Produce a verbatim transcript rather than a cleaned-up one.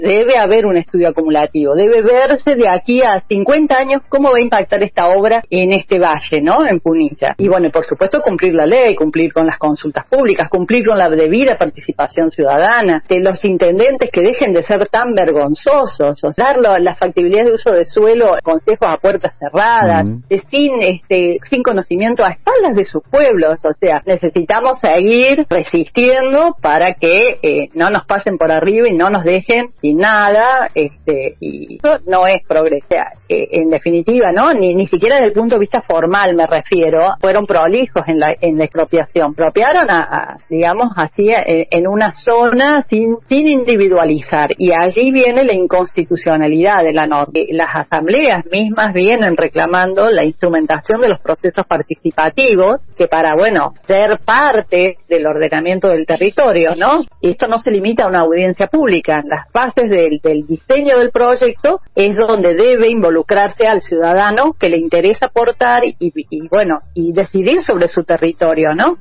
debe haber un estudio acumulativo, debe verse de aquí a cincuenta años cómo va a impactar esta obra en este valle, ¿no? En Punilla. Y bueno, por supuesto cumplir la ley, cumplir con las consultas públicas, cumplir con la debida participación ciudadana, de los intendentes que dejen de ser tan vergonzosos, o sea, dar la factibilidad de uso de suelo, consejos a puertas cerradas, mm. de sin este sin conocimiento a espaldas de sus pueblos. O sea, necesitamos seguir resistiendo para que eh, no nos pasen por arriba y no nos dejen sin nada, este y eso no es progreso. O sea, eh, en definitiva, ¿no? Ni ni siquiera desde el punto de vista formal me refiero, fueron prolijos en la en la expropiación. Expropiaron a, a digamos así en, en una zona sin sin individualizar, y allí viene la inconstitucionalidad de la norma. Las asambleas mismas vienen reclamando la instrumentación de los procesos participativos, que para, bueno, ser parte del ordenamiento del territorio, ¿no? Y esto no se limita a una audiencia pública. Las bases del, del diseño del proyecto es donde debe involucrarse al ciudadano que le interesa aportar y, y bueno, y decidir sobre su territorio, ¿no?